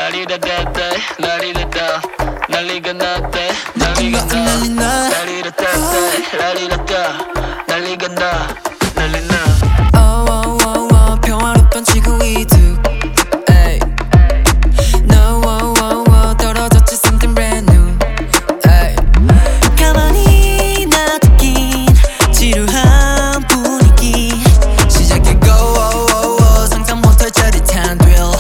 라리라따따 라리라따 난리가 났대 난리가 나 라리라따따 라리라따 난리가 나 난리 나 평화롭던 지구 이득 No 떨어졌지 something brand new 가만히 놔두긴 지루한 분위기 시작해 go 상상 못할 짜릿한 thrill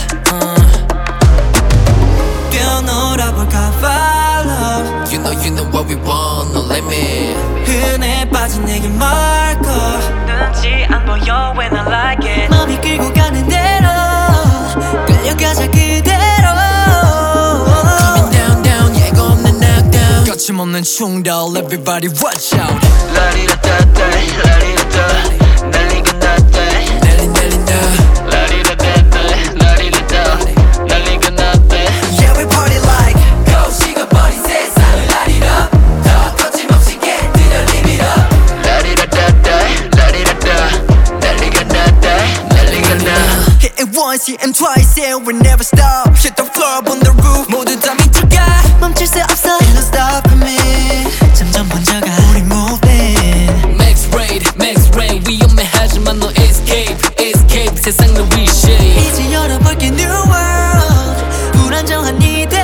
뛰어놀아볼까 follow You know what we want, no limit 흔해 빠진 내게 말걸 눈치 안 보여 when I like it 맘이 끌고 가는 대로 끌려가자 그대로 Coming down 예고 없는 knockdown 거침없는 충돌 everybody watch out 라리라따따 라리라따 난리가 났대 난리 나 라리라따따 라리라따 난리가 났대 Yeah we party like Go 식어버린 세상을 light it up 더 거침없이 get to the limit up 라리라따따 라리라따 난리가 났대 난리가 나 Hit it once, hit it twice, and we never stop Hit the floor up on the roof 모두 다 미쳐가 멈출 수 없어 Ain't no stopping me 점점 번져가 우리 moving Max rain 위험해하지만 너 escape 세상을 reshape 이제 열어볼게 new world 불안정한 이대로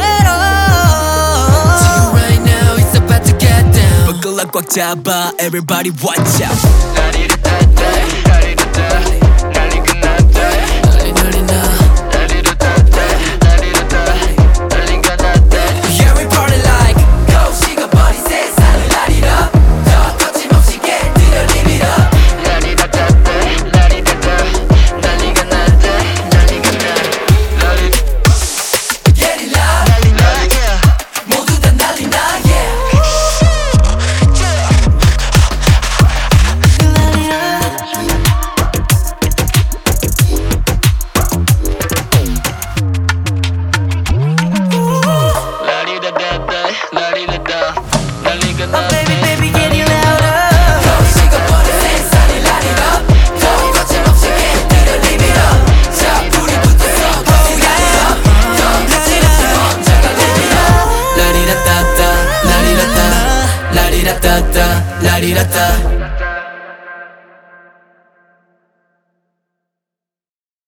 Right now it's about to get down 부글러 꽉 잡아 everybody watch out 라리라따따 라리라따 난리가 났대 난리 나 라리라따따 라리라따 난리가 났대 Yeah we party like Go 식어버린 세상을 light it up 더 거침없이 get to the limit up 라리라따따 라리라따 난리가 났대 난리가 나 라리 Get it loud 난리 나 yeah 모두 다 난리 나 yeah 라리라따따 라리라따 난리가 Oh 났대 baby baby get it louder 더 식어버린 세상을 light it up 더 거침없이 get to the limit up 자 불이 붙어서 Oh yeah 더 거침없이 번져가 live it up 라리라따따 라리라따 라리라따따 라리라따